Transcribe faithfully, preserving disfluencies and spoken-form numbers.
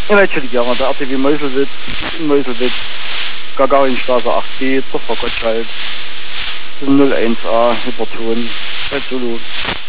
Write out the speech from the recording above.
Ja, ich hätte gerne der R T W Meuselwitz, in Meuselwitz, Gagarinstraße acht B, zur Frau Gottschalk, null eins A, Hyperton, bei Zulu.